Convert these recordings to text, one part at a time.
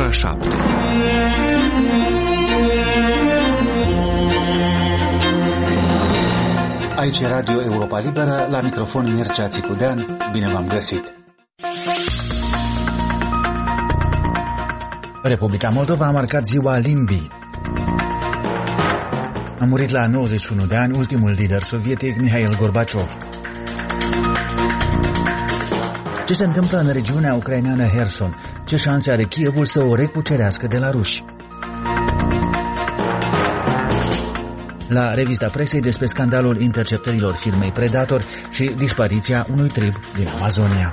ora 7. Aici e Radio Europa Liberă, la microfon Mircea Țicudean, bine v-am găsit. Republica Moldova a marcat ziua limbii. A murit la 91 de ani ultimul lider sovietic, Mihail Gorbaciov. Ce se întâmplă în regiunea ucraineană Herson? Ce șanse are Kievul să o recucerească de la ruși? La revista presei despre scandalul interceptărilor firmei Predator și dispariția unui trib din Amazonia.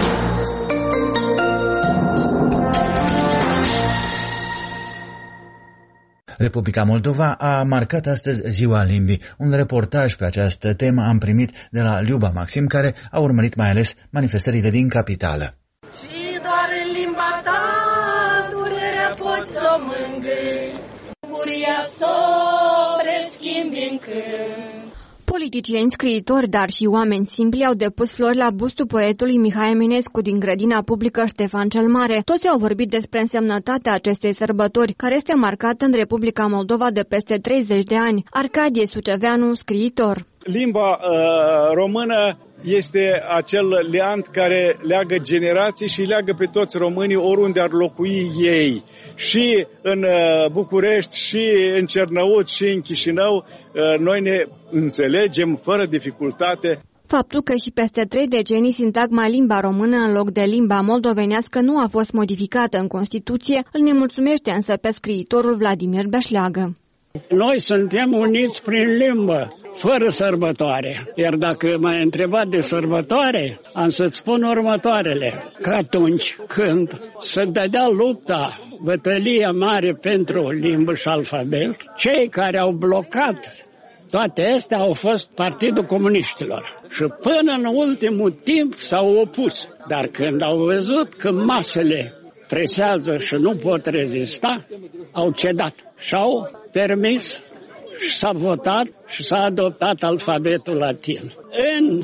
Republica Moldova a marcat astăzi ziua limbii. Un reportaj pe această temă am primit de la Liuba Maxim, care a urmărit mai ales manifestările din capitală. Și doar în limba ta durerea poți să o mângâi, bucuria să o preschimbi în cânt. Politicieni, scriitori, dar și oameni simpli au depus flori la bustul poetului Mihai Eminescu din grădina publică Ștefan cel Mare. Toți au vorbit despre însemnătatea acestei sărbători, care este marcată în Republica Moldova de peste 30 de ani. Arcadie Suceveanu, scriitor. Limba română este acel liant care leagă generații și leagă pe toți românii oriunde ar locui ei. Și în București, și în Cernăuți, și în Chișinău, noi ne înțelegem fără dificultate. Faptul că și peste 3 decenii sintagma limba română în loc de limba moldovenească nu a fost modificată în Constituție, îl nemulțumește însă pe scriitorul Vladimir Beșleagă. Noi suntem uniți prin limbă, fără sărbătoare. Iar dacă m-ai întrebat de sărbătoare, am să-ți spun următoarele. Că atunci când se dădea lupta, bătălia mare pentru limbă și alfabet, cei care au blocat toate astea au fost Partidul Comuniștilor. Și până în ultimul timp s-au opus. Dar când au văzut că masele presează și nu pot rezista, au cedat și au permis și s-a votat și s-a adoptat alfabetul latin. În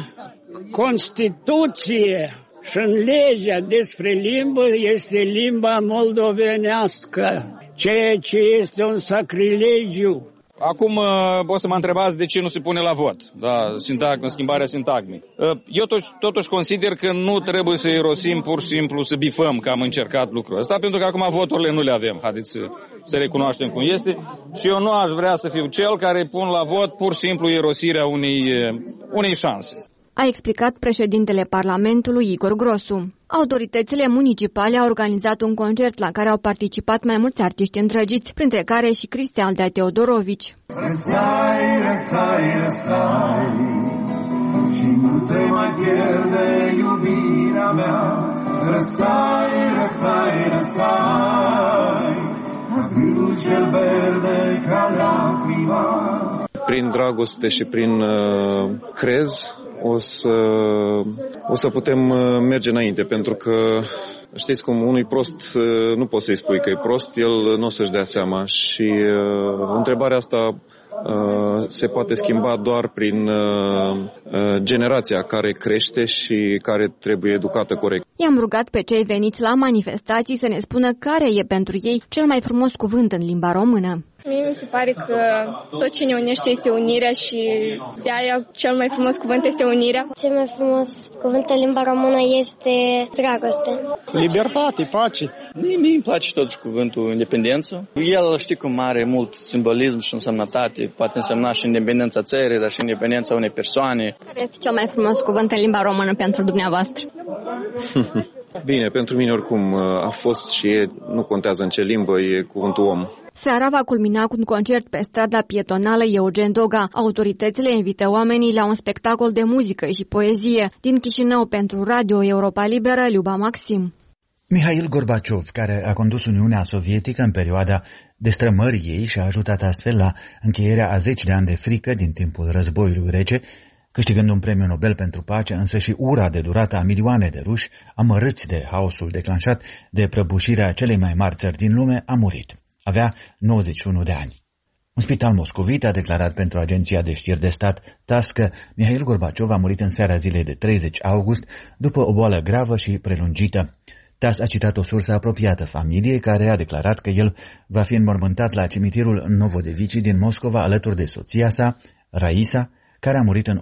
Constituție și în legea despre limbă este limba moldovenească, ceea ce este un sacrilegiu. Acum o să mă întrebați de ce nu se pune la vot, schimbarea sintagmei. Eu totuși consider că nu trebuie să irosim pur și simplu, să bifăm că am încercat lucrul ăsta, pentru că acum voturile nu le avem, haideți să recunoaștem cum este. Și eu nu aș vrea să fiu cel care pun la vot pur și simplu irosirea unei șanse. A explicat președintele Parlamentului Igor Grosu. Autoritățile municipale au organizat un concert la care au participat mai mulți artiști îndrăgiți, printre care și Cristian Dea Teodorovici. Răsai, răsai, răsai, și nu te mai pierde iubirea mea. Răsai, răsai, răsai, acrylul cel verde ca lacrima. Prin dragoste și prin crez o să putem merge înainte, pentru că știți cum unui prost nu poți să-i spui că e prost, el nu o să-și dea seama și întrebarea asta se poate schimba doar prin generația care crește și care trebuie educată corect. I-am rugat pe cei veniți la manifestații să ne spună care e pentru ei cel mai frumos cuvânt în limba română. Mie mi se pare că tot ce ne unește este unirea și de aia cel mai frumos cuvânt este unirea. Cel mai frumos cuvânt în limba română este dragoste. Libertate, pace. Mie îmi place totuși cuvântul independență. El știi cum are mult simbolism și însemnătate. Poate însemna și independența țării, dar și independența unei persoane. Care este cel mai frumos cuvânt în limba română pentru dumneavoastră? Bine, pentru mine oricum a fost și e, nu contează în ce limbă, e cuvântul om. Seara va culmina cu un concert pe strada pietonală Eugen Doga. Autoritățile invită oamenii la un spectacol de muzică și poezie. Din Chișinău pentru Radio Europa Liberă, Liuba Maxim. Mihail Gorbaciov, care a condus Uniunea Sovietică în perioada destrămării ei și a ajutat astfel la încheierea a 10 de ani de frică din timpul războiului rece, câștigând un premiu Nobel pentru pace, însă și ura de durată a milioane de ruși, amărâți de haosul declanșat de prăbușirea celei mai mari țări din lume, a murit. Avea 91 de ani. Un spital moscovit a declarat pentru agenția de știri de stat TASS că Mihail Gorbaciov a murit în seara zilei de 30 august după o boală gravă și prelungită. TASS a citat o sursă apropiată familiei care a declarat că el va fi înmormântat la cimitirul Novodevicii din Moscova alături de soția sa, Raisa, care a murit în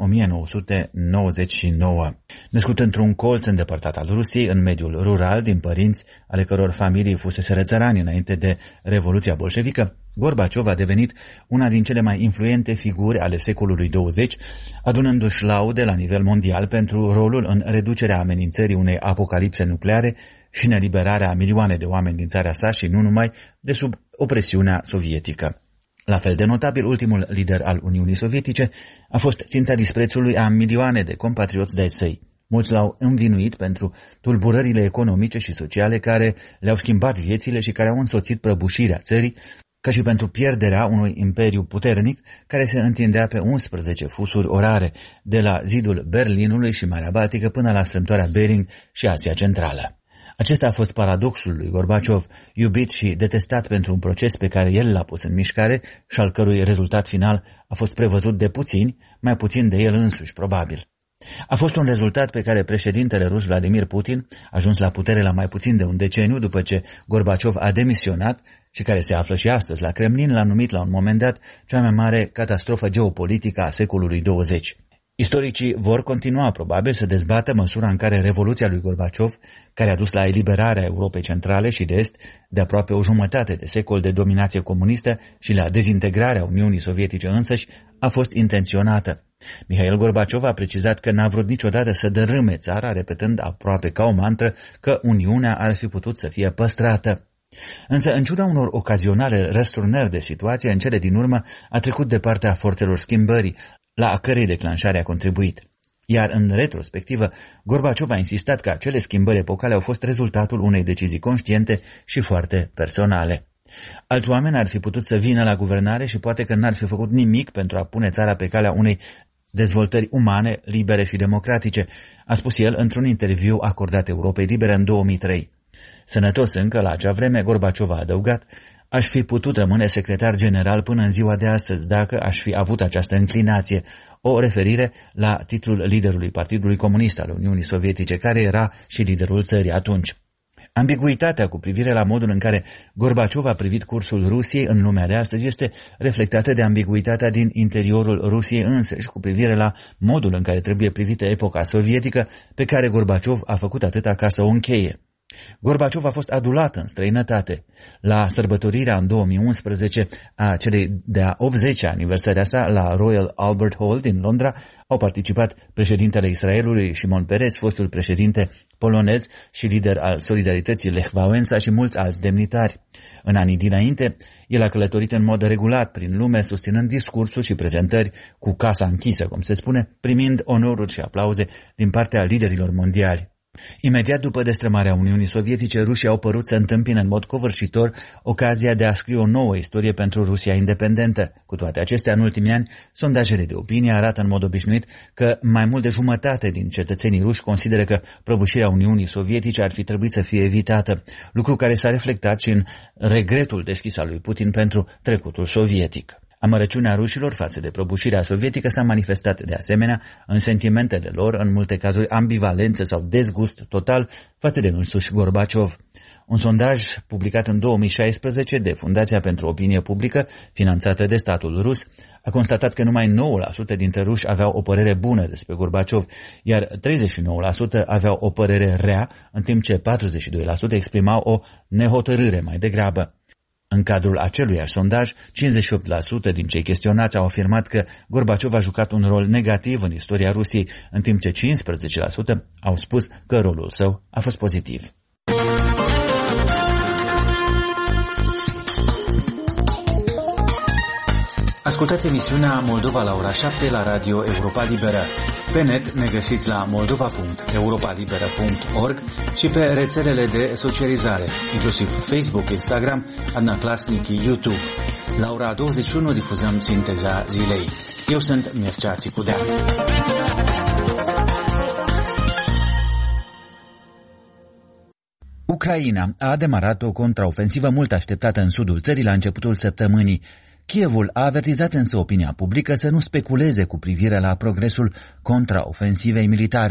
1999. Născut într-un colț îndepărtat al Rusiei, în mediul rural, din părinți ale căror familii fuseseră țărani înainte de Revoluția bolșevică, Gorbaciov a devenit una din cele mai influente figuri ale secolului 20, adunându-și laude la nivel mondial pentru rolul în reducerea amenințării unei apocalipse nucleare și în eliberarea a milioane de oameni din țara sa și nu numai de sub opresiunea sovietică. La fel de notabil, ultimul lider al Uniunii Sovietice a fost ținta disprețului a milioane de compatrioți de-ai săi. Mulți l-au învinuit pentru tulburările economice și sociale care le-au schimbat viețile și care au însoțit prăbușirea țării, ca și pentru pierderea unui imperiu puternic care se întindea pe 11 fusuri orare, de la zidul Berlinului și Marea Baltică până la strâmtoarea Bering și Asia Centrală. Acesta a fost paradoxul lui Gorbaciov, iubit și detestat pentru un proces pe care el l-a pus în mișcare și al cărui rezultat final a fost prevăzut de puțini, mai puțin de el însuși, probabil. A fost un rezultat pe care președintele rus Vladimir Putin, ajuns la putere la mai puțin de un deceniu după ce Gorbaciov a demisionat și care se află și astăzi la Kremlin, l-a numit la un moment dat cea mai mare catastrofă geopolitică a secolului 20. Istoricii vor continua probabil să dezbată măsura în care revoluția lui Gorbaciov, care a dus la eliberarea Europei Centrale și de Est de aproape o jumătate de secol de dominație comunistă și la dezintegrarea Uniunii Sovietice însăși, a fost intenționată. Mihail Gorbaciov a precizat că n-a vrut niciodată să dărâme țara, repetând aproape ca o mantră că Uniunea ar fi putut să fie păstrată. Însă, în ciuda unor ocazionale răsturnări de situație, în cele din urmă a trecut de partea forțelor schimbării, la a cărei declanșare a contribuit. Iar în retrospectivă, Gorbaciov a insistat că acele schimbări epocale au fost rezultatul unei decizii conștiente și foarte personale. Alți oameni ar fi putut să vină la guvernare și poate că n-ar fi făcut nimic pentru a pune țara pe calea unei dezvoltări umane, libere și democratice, a spus el într-un interviu acordat Europei Libere în 2003. Sănătos încă la acea vreme, Gorbaciov a adăugat: aș fi putut rămâne secretar general până în ziua de astăzi dacă aș fi avut această înclinație, o referire la titlul liderului Partidului Comunist al Uniunii Sovietice, care era și liderul țării atunci. Ambiguitatea cu privire la modul în care Gorbaciov a privit cursul Rusiei în lumea de astăzi este reflectată de ambiguitatea din interiorul Rusiei însăși cu privire la modul în care trebuie privită epoca sovietică pe care Gorbaciov a făcut atâta ca să o încheie. Gorbaciov a fost adulat în străinătate. La sărbătorirea în 2011 a celei de-a 80-a aniversări a sa la Royal Albert Hall din Londra au participat președintele Israelului Shimon Peres, fostul președinte polonez și lider al Solidarității Lech Wałęsa și mulți alți demnitari. În anii dinainte, el a călătorit în mod regulat prin lume, susținând discursuri și prezentări cu casa închisă, cum se spune, primind onoruri și aplauze din partea liderilor mondiali. Imediat după destrămarea Uniunii Sovietice, rușii au părut să întâmpine în mod covârșitor ocazia de a scrie o nouă istorie pentru Rusia independentă. Cu toate acestea, în ultimii ani, sondajele de opinie arată în mod obișnuit că mai mult de jumătate din cetățenii ruși consideră că prăbușirea Uniunii Sovietice ar fi trebuit să fie evitată, lucru care s-a reflectat și în regretul deschis al lui Putin pentru trecutul sovietic. Amărăciunea rușilor față de prăbușirea sovietică s-a manifestat de asemenea în sentimentele lor, în multe cazuri ambivalență sau dezgust total față de însuși Gorbaciov. Un sondaj publicat în 2016 de Fundația pentru Opinie Publică, finanțată de statul rus, a constatat că numai 9% dintre ruși aveau o părere bună despre Gorbaciov, iar 39% aveau o părere rea, în timp ce 42% exprimau o nehotărâre mai degrabă. În cadrul aceluiași sondaj, 58% din cei chestionați au afirmat că Gorbaciov a jucat un rol negativ în istoria Rusiei, în timp ce 15% au spus că rolul său a fost pozitiv. Ascultați emisiunea Moldova la ora 7 la Radio Europa Liberă. Pe net ne găsiți la moldova.europalibera.org și pe rețelele de socializare, inclusiv Facebook, Instagram, Adnaclasnic, YouTube. La ora 21 difuzăm sinteza zilei. Eu sunt Mircea Țicudea. Ucraina a demarat o contraofensivă mult așteptată în sudul țării la începutul săptămânii. Kievul a avertizat însă opinia publică să nu speculeze cu privire la progresul contraofensivei militare.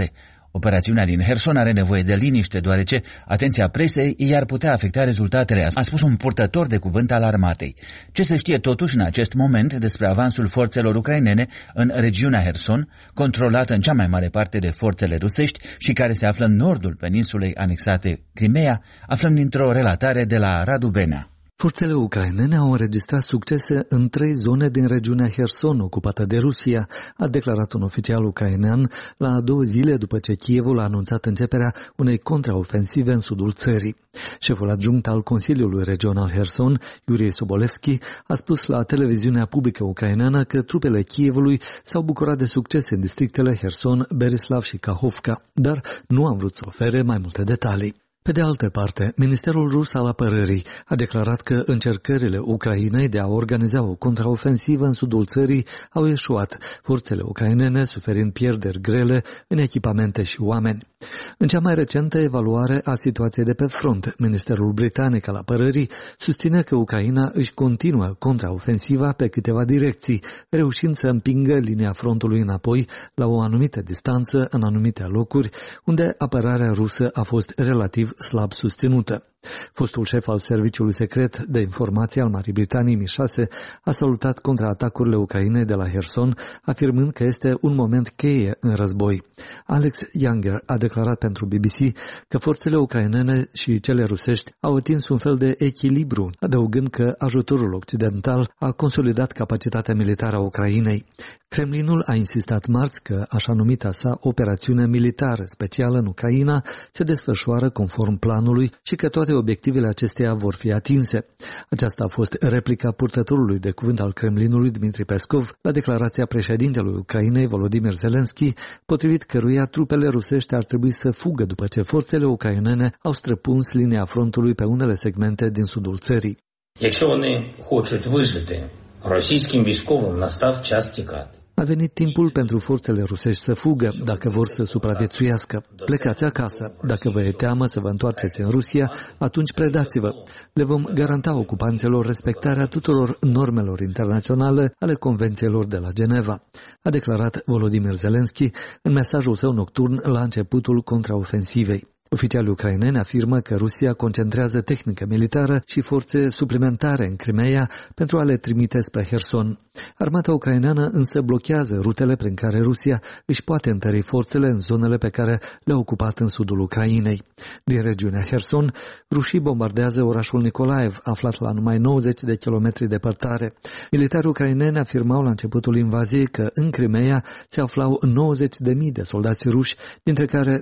Operațiunea din Herson are nevoie de liniște, deoarece atenția presei i-ar putea afecta rezultatele, a spus un purtător de cuvânt al armatei. Ce se știe totuși în acest moment despre avansul forțelor ucrainene în regiunea Herson, controlată în cea mai mare parte de forțele rusești și care se află în nordul peninsulei anexate Crimea, aflăm dintr-o relatare de la Radu Benea. Forțele ucrainene au înregistrat succese în 3 zone din regiunea Herson, ocupată de Rusia, a declarat un oficial ucrainean la 2 zile după ce Kievul a anunțat începerea unei contraofensive în sudul țării. Șeful adjunct al Consiliului Regional Herson, Yuri Sobolevski, a spus la televiziunea publică ucraineană că trupele Kievului s-au bucurat de succese în districtele Herson, Berislav și Kahovka, dar nu am vrut să ofere mai multe detalii. Pe de altă parte, Ministerul Rus al Apărării a declarat că încercările Ucrainei de a organiza o contraofensivă în sudul țării au eșuat, forțele ucrainene suferind pierderi grele în echipamente și oameni. În cea mai recentă evaluare a situației de pe front, Ministerul Britanic al Apărării susține că Ucraina își continuă contraofensiva pe câteva direcții, reușind să împingă linia frontului înapoi la o anumită distanță în anumite locuri, unde apărarea rusă a fost relativ slab susținută. Fostul șef al Serviciului Secret de Informații al Marii Britanii, MI6, a salutat contraatacurile Ucrainei de la Herson, afirmând că este un moment cheie în război. Alex Younger a declarat pentru BBC că forțele ucrainene și cele rusești au atins un fel de echilibru, adăugând că ajutorul occidental a consolidat capacitatea militară a Ucrainei. Kremlinul a insistat marți că așa numita sa operațiune militară specială în Ucraina se desfășoară conform planului și că toate obiectivele acesteia vor fi atinse. Aceasta a fost replica purtătorului de cuvânt al Kremlinului, Dmitri Peskov, la declarația președintelui Ucrainei, Volodymyr Zelensky, potrivit căruia trupele rusești ar trebui să fugă după ce forțele ucrainene au străpuns linia frontului pe unele segmente din sudul țării. Якщо вони хочуть вижити, російським військовим настав час тікати. A venit timpul pentru forțele rusești să fugă, dacă vor să supraviețuiască. Plecați acasă. Dacă vă e teamă să vă întoarceți în Rusia, atunci predați-vă. Le vom garanta ocupanților respectarea tuturor normelor internaționale ale convențiilor de la Geneva, a declarat Volodymyr Zelensky în mesajul său nocturn la începutul contraofensivei. Oficialii ucraineni afirmă că Rusia concentrează tehnică militară și forțe suplimentare în Crimea pentru a le trimite spre Herson. Armata ucraineană însă blochează rutele prin care Rusia își poate întări forțele în zonele pe care le-a ocupat în sudul Ucrainei. Din regiunea Herson, rușii bombardează orașul Nikolaev, aflat la numai 90 de kilometri departare. Militarii ucraineni afirmau la începutul invaziei că în Crimea se aflau 90.000 de soldați ruși, dintre care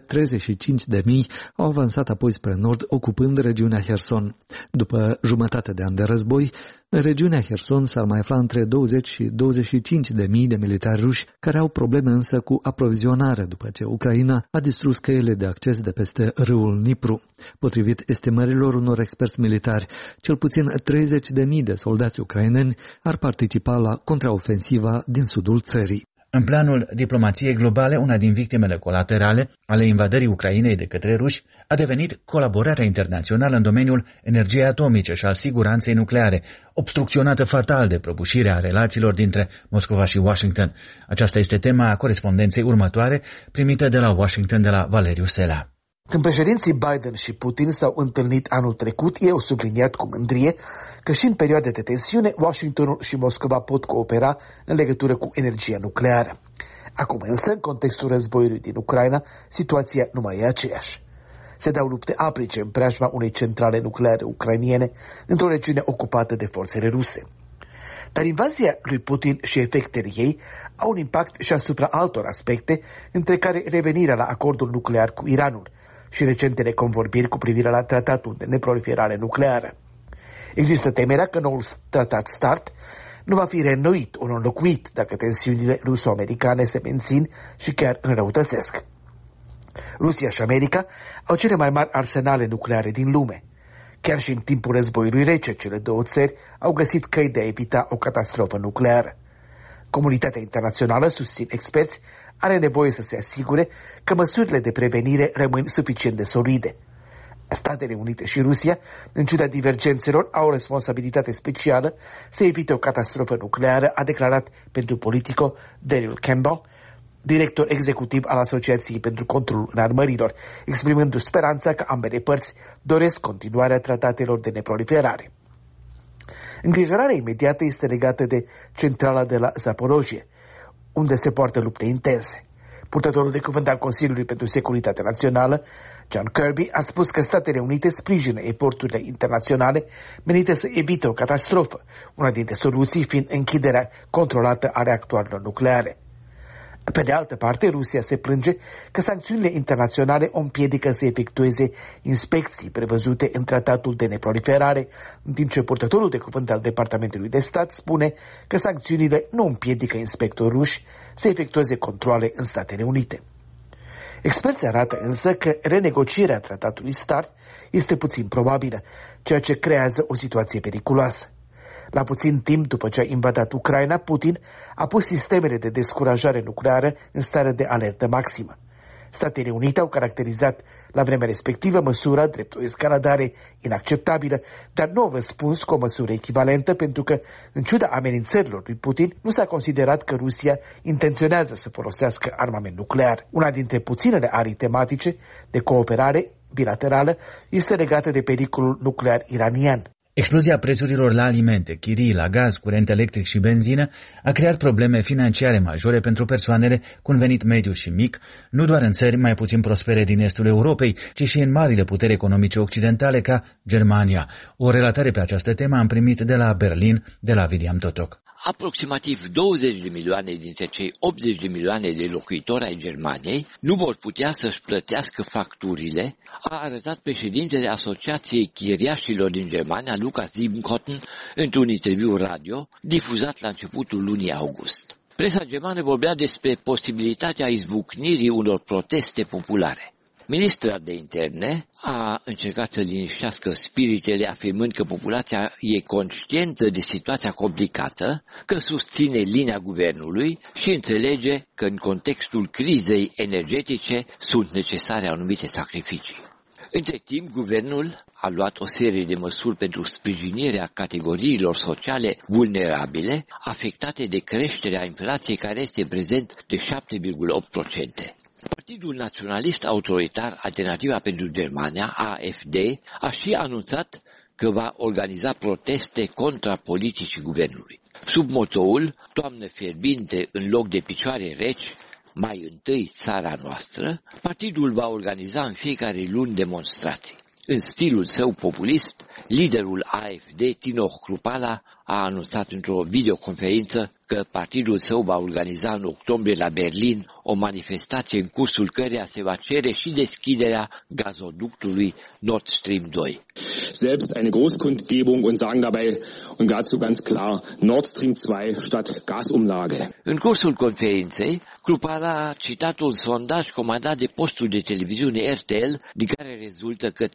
35.000 au avansat apoi spre nord, ocupând regiunea Herson. După jumătate de an de război, în regiunea Herson s-ar mai afla între 20 și 25.000 de militari ruși, care au probleme însă cu aprovizionarea după ce Ucraina a distrus căile de acces de peste râul Dnipru. Potrivit estimărilor unor experți militari, cel puțin 30.000 de soldați ucraineni ar participa la contraofensiva din sudul țării. În planul diplomației globale, una din victimele colaterale ale invadării Ucrainei de către ruși a devenit colaborarea internațională în domeniul energiei atomice și al siguranței nucleare, obstrucționată fatal de prăbușirea relațiilor dintre Moscova și Washington. Aceasta este tema corespondenței următoare, primită de la Washington de la Valeriu Sela. Când președinții Biden și Putin s-au întâlnit anul trecut, ei au subliniat cu mândrie că și în perioade de tensiune, Washingtonul și Moscova pot coopera în legătură cu energia nucleară. Acum însă, în contextul războiului din Ucraina, situația nu mai e aceeași. Se dau lupte aprice în preajma unei centrale nucleare ucrainiene într-o regiune ocupată de forțele ruse. Dar invazia lui Putin și efectele ei au un impact și asupra altor aspecte, între care revenirea la acordul nuclear cu Iranul și recentele convorbiri cu privire la tratatul de neproliferare nucleară. Există temerea că noul tratat START nu va fi reînnoit, ori înlocuit, dacă tensiunile ruso-americane se mențin și chiar înrăutățesc. Rusia și America au cele mai mari arsenale nucleare din lume. Chiar și în timpul războiului rece, cele două țări au găsit căi de a evita o catastrofă nucleară. Comunitatea internațională, susțin experți, are nevoie să se asigure că măsurile de prevenire rămân suficient de solide. Statele Unite și Rusia, în ciuda divergențelor, au o responsabilitate specială să evite o catastrofă nucleară, a declarat pentru Politico Daryl Campbell, director executiv al Asociației pentru Controlul Înarmărilor, exprimându-și speranța că ambele părți doresc continuarea tratatelor de neproliferare. Îngrijorarea imediată este legată de centrala de la Zaporojie, unde se poartă lupte intense. Purtătorul de cuvânt al Consiliului pentru Securitate Națională, John Kirby, a spus că Statele Unite sprijină eforturile internaționale menite să evite o catastrofă, una dintre soluții fiind închiderea controlată a reactoarelor nucleare. Pe de altă parte, Rusia se plânge că sancțiunile internaționale o împiedică să efectueze inspecții prevăzute în tratatul de neproliferare, în timp ce purtătorul de cuvânt al Departamentului de Stat spune că sancțiunile nu împiedică inspectori ruși să efectueze controale în Statele Unite. Experții arată însă că renegocierea tratatului START este puțin probabilă, ceea ce creează o situație periculoasă. La puțin timp după ce a invadat Ucraina, Putin a pus sistemele de descurajare nucleară în stare de alertă maximă. Statele Unite au caracterizat la vremea respectivă măsura drept o escaladare inacceptabilă, dar nu au răspuns cu o măsură echivalentă pentru că, în ciuda amenințărilor lui Putin, nu s-a considerat că Rusia intenționează să folosească armament nuclear. Una dintre puținele arii tematice de cooperare bilaterală este legată de pericolul nuclear iranian. Explozia prețurilor la alimente, chirii, la gaz, curent electric și benzină a creat probleme financiare majore pentru persoanele cu un venit mediu și mic, nu doar în țări mai puțin prospere din estul Europei, ci și în marile puteri economice occidentale ca Germania. O relatare pe această temă am primit de la Berlin, de la William Totoc. Aproximativ 20 de milioane dintre cei 80 de milioane de locuitori ai Germaniei nu vor putea să-și plătească facturile, a arătat președintele Asociației Chiriașilor din Germania, Lukas Siebenkotten, într-un interviu radio difuzat la începutul lunii august. Presa germană vorbea despre posibilitatea izbucnirii unor proteste populare. Ministra de interne a încercat să liniștească spiritele, afirmând că populația e conștientă de situația complicată, că susține linia guvernului și înțelege că în contextul crizei energetice sunt necesare anumite sacrificii. Între timp, guvernul a luat o serie de măsuri pentru sprijinirea categoriilor sociale vulnerabile, afectate de creșterea inflației care este în prezent de 7,8%. Partidul naționalist autoritar Alternativa pentru Germania, AfD, a și anunțat că va organiza proteste contra politicii guvernului. Sub motoul "Toamnă fierbinte în loc de picioare reci, mai întâi țara noastră", partidul va organiza în fiecare luni demonstrații. În stilul său populist, liderul AfD, Tino Kruppala, a anunțat într-o videoconferință că partidul său va organiza în octombrie la Berlin o manifestație în cursul căreia se va cere și deschiderea gazoductului Nord Stream 2. Selbst eine Großkundgebung und sagen dabei und dazu ganz klar Nord Stream 2 statt Gasumlage. În cursul conferinței, Kruppala a citat un sondaj comandat de postul de televiziune RTL, din care rezultă că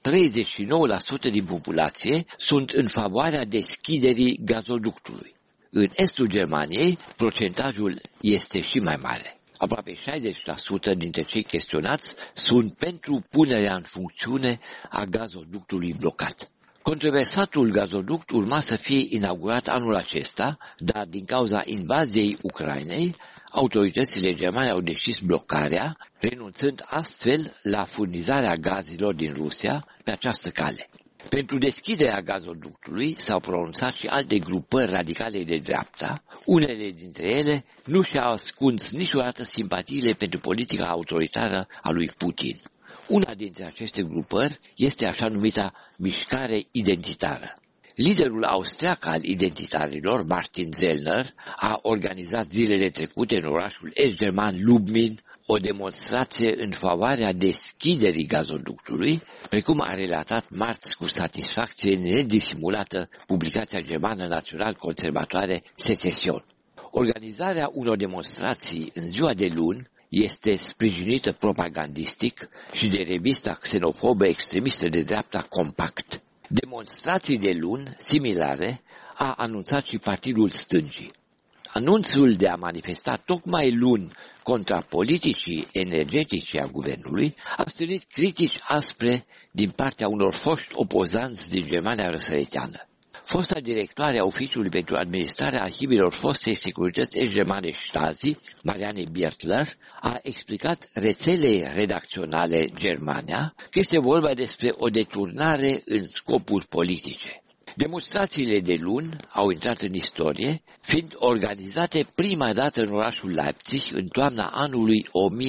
39% din populație sunt în favoarea deschiderii gazoductului. În estul Germaniei, procentajul este și mai mare. Aproape 60% dintre cei chestionați sunt pentru punerea în funcțiune a gazoductului blocat. Controversatul gazoduct urma să fie inaugurat anul acesta, dar din cauza invaziei Ucrainei, autoritățile germane au decis blocarea, renunțând astfel la furnizarea gazelor din Rusia pe această cale. Pentru deschiderea gazoductului s-au pronunțat și alte grupări radicale de dreapta, unele dintre ele nu și-au ascuns niciodată simpatiile pentru politica autoritară a lui Putin. Una dintre aceste grupări este așa numita mișcare identitară. Liderul austriac al identitarilor, Martin Sellner, a organizat zilele trecute în orașul est-german Lubmin o demonstrație în favoarea deschiderii gazoductului, precum a relatat marți cu satisfacție nedisimulată publicația germană național-conservatoare Secession. Organizarea unor demonstrații în ziua de luni este sprijinită propagandistic și de revista xenofobă extremistă de dreapta Compact. Demonstrații de luni similare a anunțat și Partidul Stângii. Anunțul de a manifesta tocmai luni contra politicii energetice a guvernului a stârnit critici aspre din partea unor foști opozanți din Germania răsăriteană. Fosta directoare a Oficiului pentru Administrarea Arhivelor Fostei Securități Ex-Germane Stasi, Marianne Biertler, a explicat rețelei redacționale Germania că este vorba despre o deturnare în scopuri politice. Demonstrațiile de luni au intrat în istorie, fiind organizate prima dată în orașul Leipzig în toamna anului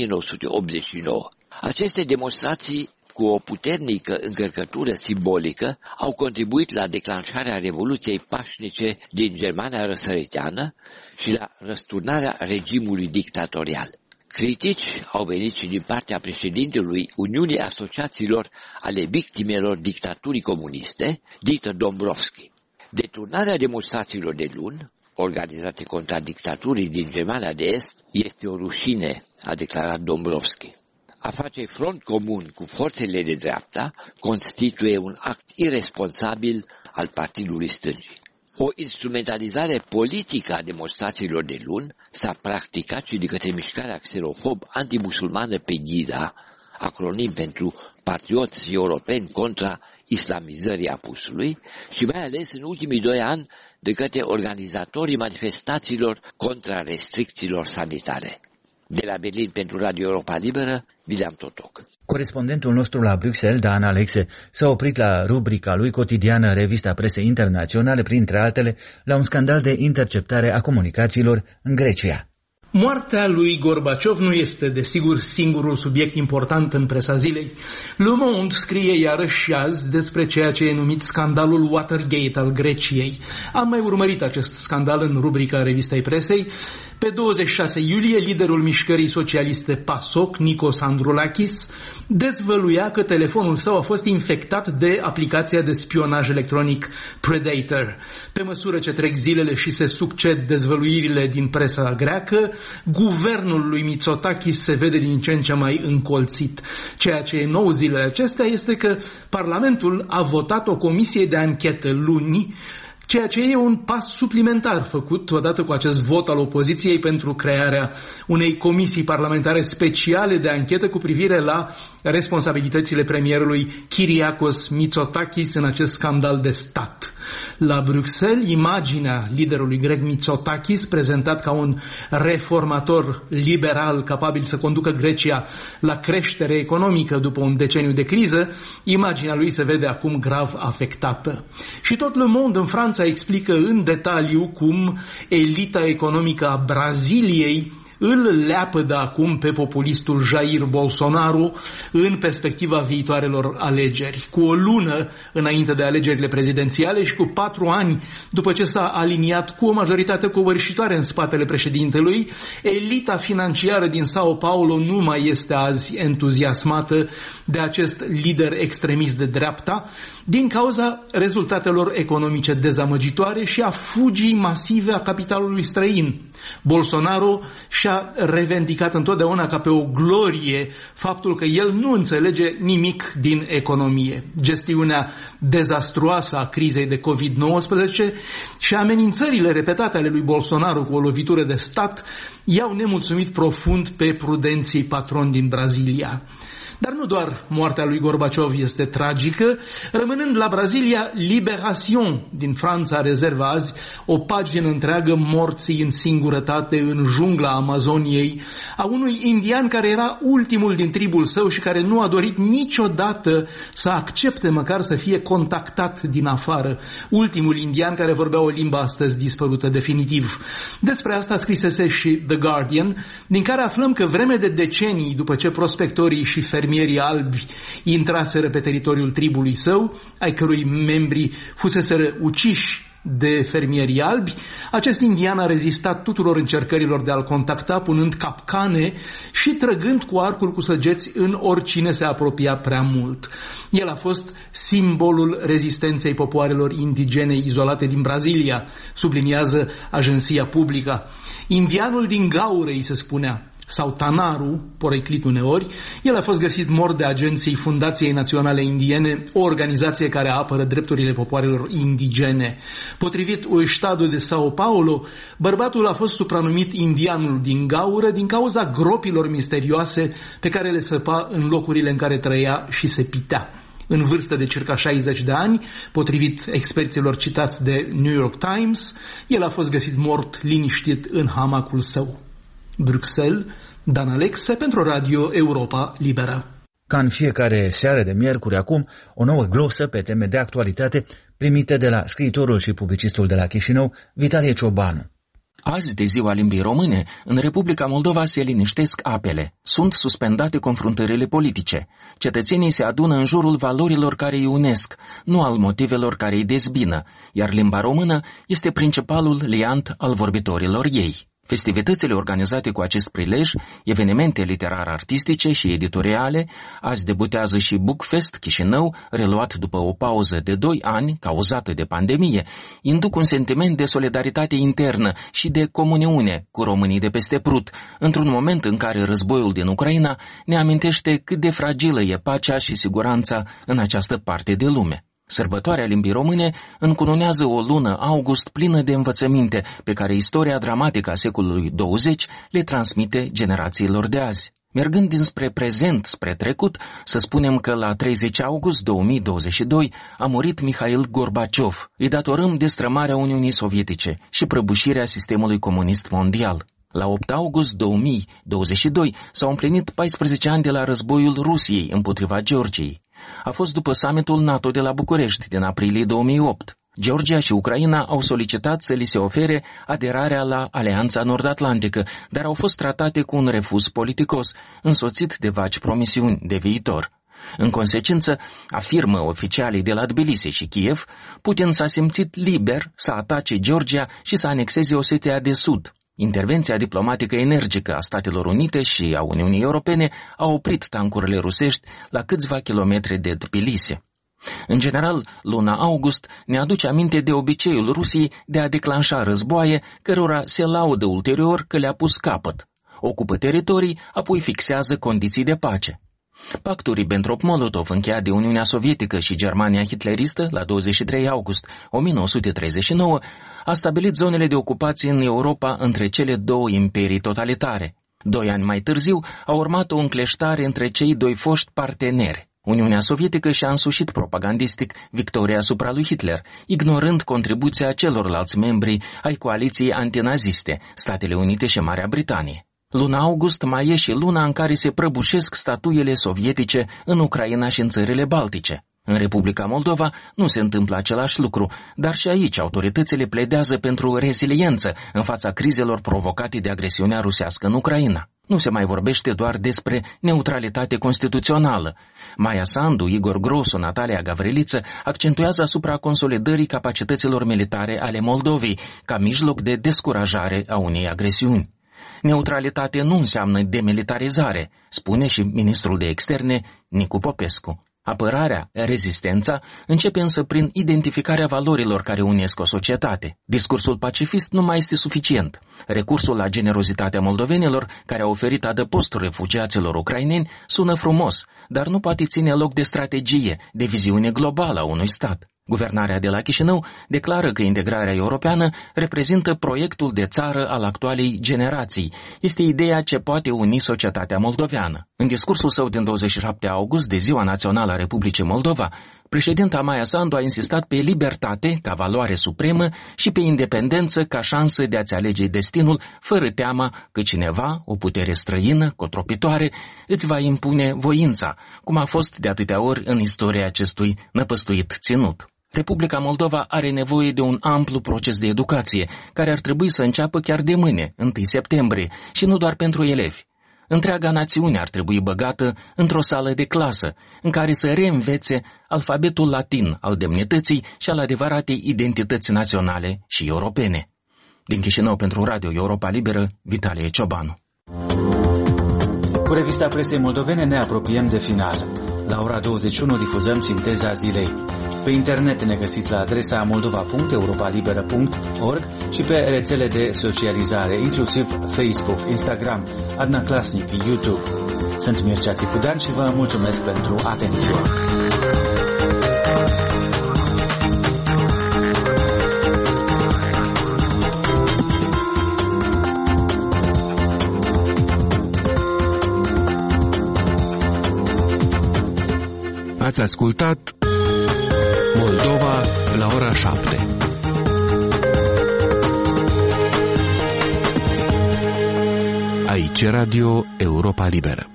1989. Aceste demonstrații, cu o puternică încărcătură simbolică, au contribuit la declanșarea Revoluției pașnice din Germania răsăriteană și la răsturnarea regimului dictatorial. Critici au venit și din partea președintelui Uniunii Asociațiilor ale Victimelor Dictaturii Comuniste, Dieter Dombrovski. Deturnarea demonstrațiilor de luni, organizate contra dictaturii din Germania de Est, este o rușine, a declarat Dombrovski. A face front comun cu forțele de dreapta constituie un act irresponsabil al Partidului Stângii. O instrumentalizare politică a demonstrațiilor de luni s-a practicat și de către mișcarea xenofob antimusulmană Pegida, acronim pentru Patrioți Europeni contra islamizării apusului, și mai ales în ultimii 2 ani de către organizatorii manifestațiilor contra restricțiilor sanitare. De la Berlin pentru Radio Europa Liberă, William Totoc. Corespondentul nostru la Bruxelles, Dan Alexe, s-a oprit la rubrica lui cotidiană Revista Presei Internaționale, printre altele, la un scandal de interceptare a comunicațiilor în Grecia. Moartea lui Gorbaciov nu este, desigur, singurul subiect important în presa zilei. Le Monde scrie iarăși azi despre ceea ce e numit scandalul Watergate al Greciei. Am mai urmărit acest scandal în rubrica Revistei Presei. Pe 26 iulie, liderul mișcării socialiste PASOK, Nikos Androulakis, dezvăluia că telefonul său a fost infectat de aplicația de spionaj electronic Predator. Pe măsură ce trec zilele și se succed dezvăluirile din presa greacă, guvernul lui Mitsotakis se vede din ce în ce mai încolțit. Ceea ce e nou zilele acestea este că Parlamentul a votat o comisie de anchetă luni, ceea ce e un pas suplimentar făcut odată cu acest vot al opoziției pentru crearea unei comisii parlamentare speciale de anchetă cu privire la responsabilitățile premierului Kyriakos Mitsotakis în acest scandal de stat. La Bruxelles, imaginea liderului grec Mitsotakis, prezentat ca un reformator liberal capabil să conducă Grecia la creștere economică după un deceniu de criză, imaginea lui se vede acum grav afectată. Și tot Le Monde în Franța explică în detaliu cum elita economică a Braziliei îl leapădă acum pe populistul Jair Bolsonaro în perspectiva viitoarelor alegeri. Cu o lună înainte de alegerile prezidențiale și cu 4 ani după ce s-a aliniat cu o majoritate covârșitoare în spatele președintelui, elita financiară din Sao Paulo nu mai este azi entuziasmată de acest lider extremist de dreapta din cauza rezultatelor economice dezamăgitoare și a fugii masive a capitalului străin. Bolsonaro și-a revendicat întotdeauna ca pe o glorie faptul că el nu înțelege nimic din economie. Gestiunea dezastruoasă a crizei de COVID-19 și amenințările repetate ale lui Bolsonaro cu o lovitură de stat i-au nemulțumit profund pe prudenții patroni din Brazilia. Dar nu doar moartea lui Gorbaciov este tragică. Rămânând la Brazilia, Libération din Franța rezervă azi o pagină întreagă morții în singurătate în jungla Amazoniei a unui indian care era ultimul din tribul său și care nu a dorit niciodată să accepte măcar să fie contactat din afară. Ultimul indian care vorbea o limbă astăzi dispărută definitiv. Despre asta scrisese și The Guardian, din care aflăm că vreme de decenii după ce prospectorii și fermierii albi intraseră pe teritoriul tribului său, ai cărui membri fuseseră uciși de fermierii albi, acest indian a rezistat tuturor încercărilor de a-l contacta, punând capcane și trăgând cu arcul cu săgeți în oricine se apropia prea mult. El a fost simbolul rezistenței popoarelor indigene izolate din Brazilia, subliniază Agenția Publică. Indianul din gaură, îi se spunea, sau Tanaru, poreclit uneori, el a fost găsit mort de agenții Fundației Naționale Indiene, o organizație care apără drepturile popoarelor indigene. Potrivit o Estado de Sao Paulo, bărbatul a fost supranumit indianul din gaură din cauza gropilor misterioase pe care le săpa în locurile în care trăia și se pitea. în vârstă de circa 60 de ani, potrivit experților citați de New York Times. El a fost găsit mort liniștit în hamacul său. Bruxelles, Dan Alexe pentru Radio Europa Liberă. Ca în fiecare seară de miercuri acum, o nouă glosă pe teme de actualitate primită de la scriitorul și publicistul de la Chișinău, Vitalie Ciobanu. Azi, de ziua limbii române, în Republica Moldova se liniștesc apele. Sunt suspendate confruntările politice. Cetățenii se adună în jurul valorilor care îi unesc, nu al motivelor care îi dezbină, iar limba română este principalul liant al vorbitorilor ei. Festivitățile organizate cu acest prilej, evenimente literar-artistice și editoriale, azi debutează și Bookfest Chișinău, reluat după o pauză de 2 ani cauzată de pandemie, induc un sentiment de solidaritate internă și de comuniune cu românii de peste Prut, într-un moment în care războiul din Ucraina ne amintește cât de fragilă e pacea și siguranța în această parte de lume. Sărbătoarea limbii române încununează o lună august plină de învățăminte pe care istoria dramatică a secolului 20 le transmite generațiilor de azi. Mergând dinspre prezent spre trecut, să spunem că la 30 august 2022 a murit Mihail Gorbaciov. Îi datorăm destrămarea Uniunii Sovietice și prăbușirea sistemului comunist mondial. La 8 august 2022 s-au împlinit 14 ani de la războiul Rusiei împotriva Georgiei. A fost după summitul NATO de la București din aprilie 2008. Georgia și Ucraina au solicitat să li se ofere aderarea la Alianța Nord-Atlantică, dar au fost tratate cu un refuz politicos, însoțit de vagi promisiuni de viitor. În consecință, afirmă oficialii de la Tbilisi și Kiev, Putin s-a simțit liber să atace Georgia și să anexeze Osetia de Sud. Intervenția diplomatică energică a Statelor Unite și a Uniunii Europene a oprit tancurile rusești la câțiva kilometri de Tbilisi. În general, luna august ne aduce aminte de obiceiul Rusiei de a declanșa războaie, cărora se laudă ulterior că le-a pus capăt. Ocupă teritorii, apoi fixează condiții de pace. Pactul Ribbentrop-Molotov încheiat de Uniunea Sovietică și Germania hitleristă la 23 august 1939 a stabilit zonele de ocupație în Europa între cele două imperii totalitare. 2 ani mai târziu a urmat o încleștare între cei doi foști parteneri. Uniunea Sovietică și-a însușit propagandistic victoria asupra lui Hitler, ignorând contribuția celorlalți membri ai coaliției antinaziste, Statele Unite și Marea Britanie. Luna august mai e și luna în care se prăbușesc statuile sovietice în Ucraina și în țările Baltice. În Republica Moldova nu se întâmplă același lucru, dar și aici autoritățile pledează pentru reziliență în fața crizelor provocate de agresiunea rusească în Ucraina. Nu se mai vorbește doar despre neutralitate constituțională. Maia Sandu, Igor Grosu, Natalia Gavriliță accentuează asupra consolidării capacităților militare ale Moldovei ca mijloc de descurajare a unei agresiuni. Neutralitate nu înseamnă demilitarizare, spune și ministrul de externe Nicu Popescu. Apărarea, rezistența, începe însă prin identificarea valorilor care unesc o societate. Discursul pacifist nu mai este suficient. Recursul la generozitatea moldovenilor, care a oferit adăpost refugiaților ucraineni, sună frumos, dar nu poate ține loc de strategie, de viziune globală a unui stat. Guvernarea de la Chișinău declară că integrarea europeană reprezintă proiectul de țară al actualei generații. Este ideea ce poate uni societatea moldoveană. În discursul său din 27 august de Ziua Națională a Republicii Moldova, președinta Maia Sandu a insistat pe libertate ca valoare supremă și pe independență ca șansă de a-ți alege destinul, fără teama că cineva, o putere străină, cotropitoare, îți va impune voința, cum a fost de atâtea ori în istoria acestui năpăstuit ținut. Republica Moldova are nevoie de un amplu proces de educație, care ar trebui să înceapă chiar de mâine, 1 septembrie, și nu doar pentru elevi. Întreaga națiune ar trebui băgată într-o sală de clasă, în care să reînvețe alfabetul latin al demnității și al adevăratei identități naționale și europene. Din Chișinău pentru Radio Europa Liberă, Vitalie Ciobanu. Cu revista presei moldovene ne apropiem de final. La ora 21 difuzăm sinteza zilei. Pe internet ne găsiți la adresa moldova.europalibera.org și pe rețele de socializare, inclusiv Facebook, Instagram, Adna Klasnic, YouTube. Sunt Mircea Țipudan și vă mulțumesc pentru atenție. Ați ascultat Moldova la ora 7. Aici Radio Europa Liberă.